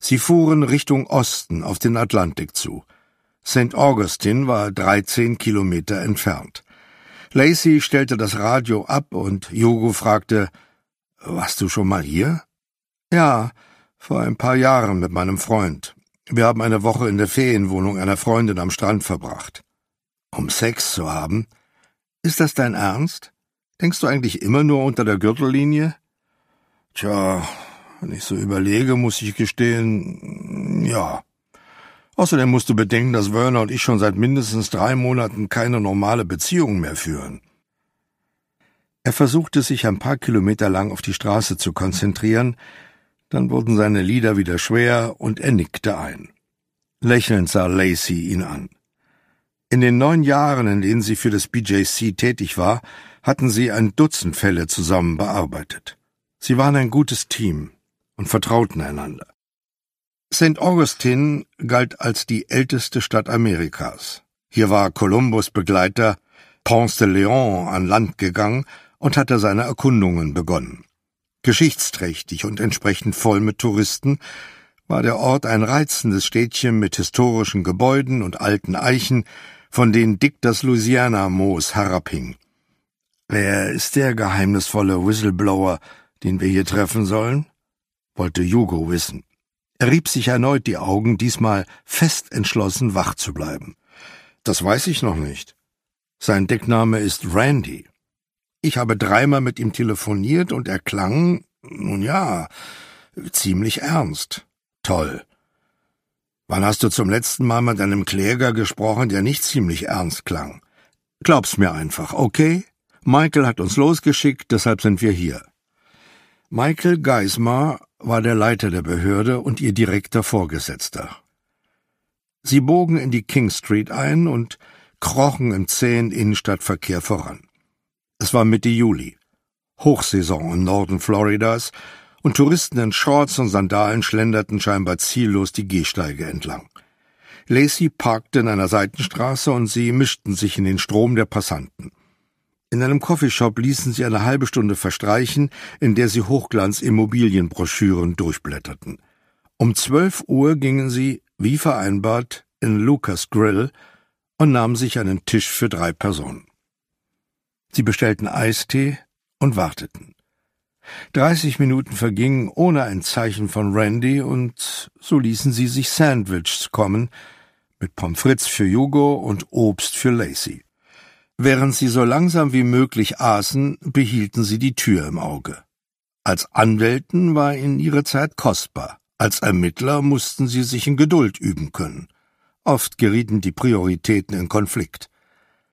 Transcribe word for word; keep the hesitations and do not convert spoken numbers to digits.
Sie fuhren Richtung Osten auf den Atlantik zu. Sankt Augustine war dreizehn Kilometer entfernt. Lacey stellte das Radio ab und Hugo fragte, »Warst du schon mal hier?« »Ja, vor ein paar Jahren mit meinem Freund. Wir haben eine Woche in der Ferienwohnung einer Freundin am Strand verbracht.« »Um Sex zu haben? Ist das dein Ernst? Denkst du eigentlich immer nur unter der Gürtellinie?« »Tja, wenn ich so überlege, muss ich gestehen, ja. Außerdem musst du bedenken, dass Werner und ich schon seit mindestens drei Monaten keine normale Beziehung mehr führen.« Er versuchte, sich ein paar Kilometer lang auf die Straße zu konzentrieren, dann wurden seine Lider wieder schwer und er nickte ein. Lächelnd sah Lacey ihn an. In den neun Jahren, in denen sie für das B J C tätig war, hatten sie ein Dutzend Fälle zusammen bearbeitet. Sie waren ein gutes Team und vertrauten einander. Sankt Augustine galt als die älteste Stadt Amerikas. Hier war Kolumbus Begleiter Ponce de Leon an Land gegangen und hatte seine Erkundungen begonnen. Geschichtsträchtig und entsprechend voll mit Touristen war der Ort ein reizendes Städtchen mit historischen Gebäuden und alten Eichen, von denen dick das Louisiana-Moos herabhing. »Wer ist der geheimnisvolle Whistleblower, den wir hier treffen sollen?« wollte Hugo wissen. Er rieb sich erneut die Augen, diesmal fest entschlossen, wach zu bleiben. »Das weiß ich noch nicht. Sein Deckname ist Randy. Ich habe dreimal mit ihm telefoniert und er klang, nun ja, ziemlich ernst. Toll. Wann hast du zum letzten Mal mit einem Kläger gesprochen, der nicht ziemlich ernst klang? Glaub's mir einfach, okay? Michael hat uns losgeschickt, deshalb sind wir hier.« Michael Geismar war der Leiter der Behörde und ihr direkter Vorgesetzter. Sie bogen in die King Street ein und krochen im zähen Innenstadtverkehr voran. Es war Mitte Juli, Hochsaison im Norden Floridas, und Touristen in Shorts und Sandalen schlenderten scheinbar ziellos die Gehsteige entlang. Lacey parkte in einer Seitenstraße und sie mischten sich in den Strom der Passanten. In einem Coffeeshop ließen sie eine halbe Stunde verstreichen, in der sie Hochglanz-Immobilienbroschüren durchblätterten. Um zwölf Uhr gingen sie, wie vereinbart, in Lucas Grill und nahmen sich einen Tisch für drei Personen. Sie bestellten Eistee und warteten. Dreißig Minuten vergingen ohne ein Zeichen von Randy und so ließen sie sich Sandwiches kommen, mit Pommes frites für Hugo und Obst für Lacey. Während sie so langsam wie möglich aßen, behielten sie die Tür im Auge. Als Anwältin war ihnen ihre Zeit kostbar. Als Ermittler mussten sie sich in Geduld üben können. Oft gerieten die Prioritäten in Konflikt.